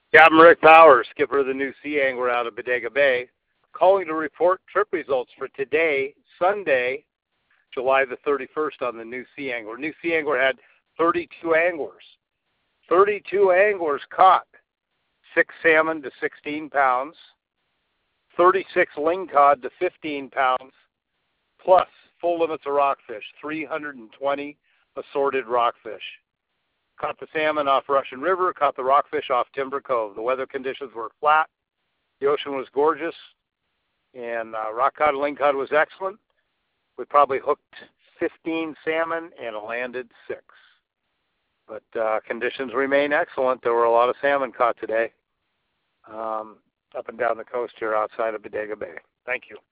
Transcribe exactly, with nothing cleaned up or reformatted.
Captain Rick Powers, skipper of the New Sea Angler out of Bodega Bay, calling to report trip results for today, Sunday, July the thirty-first on the New Sea Angler. New Sea Angler had thirty-two anglers. thirty-two anglers caught six salmon to sixteen pounds, thirty-six lingcod to fifteen pounds, plus full limits of rockfish, three hundred twenty assorted rockfish. Caught the salmon off Russian River, caught the rockfish off Timber Cove. The weather conditions were flat. The ocean was gorgeous, and uh, rock cod and lingcod was excellent. We probably hooked fifteen salmon and landed six. But uh, conditions remain excellent. There were a lot of salmon caught today um, up and down the coast here outside of Bodega Bay. Thank you.